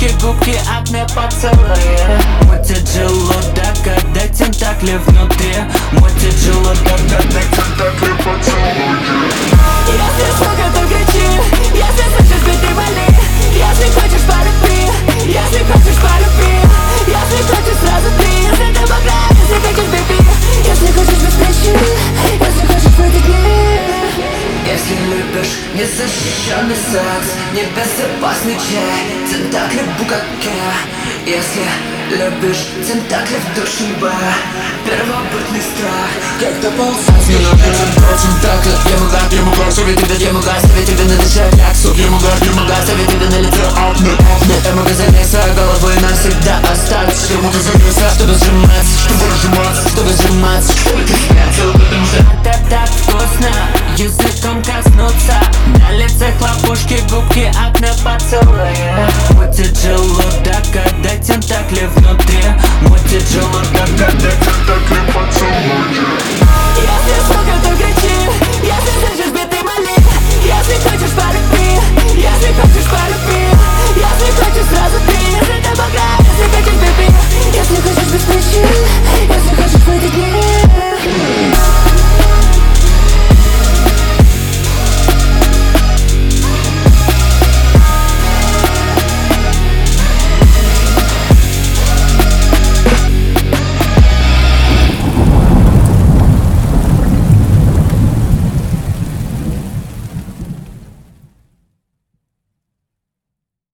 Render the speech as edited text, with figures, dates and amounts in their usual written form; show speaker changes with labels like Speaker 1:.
Speaker 1: хлопушки, губки, акне, поцелуи. Мутит желудок, когда тентакли внутри. Мутит желудок, когда тентакли поцелуи. Если сука, то кричи. Если слышишь, беги, вали. Если хочешь, полюби. Если хочешь, полюби. Если хочешь, сразу ты. Если ты богат, если хочешь, беби. Если хочешь, без причин. Если хочешь, в эти дни. Если любишь незащищенный секс, небезопасный чай, тентакли в букаке. Если любишь тентакли в душеве, первобытный страх, когда ползать.
Speaker 2: Не напишем против тентакли. Я могла ставить тебе на душе реакцию. Я могла ставить тебе на лицо акне. Я могу залезть своей головой навсегда остаться.
Speaker 1: Чтобы сжиматься,
Speaker 2: чтобы сжиматься,
Speaker 1: чтобы ты спрятал, потому что это так вкусно. Языком коснуться, на лице хлопушки, губки, акне, поцелуи. Мутит желудок,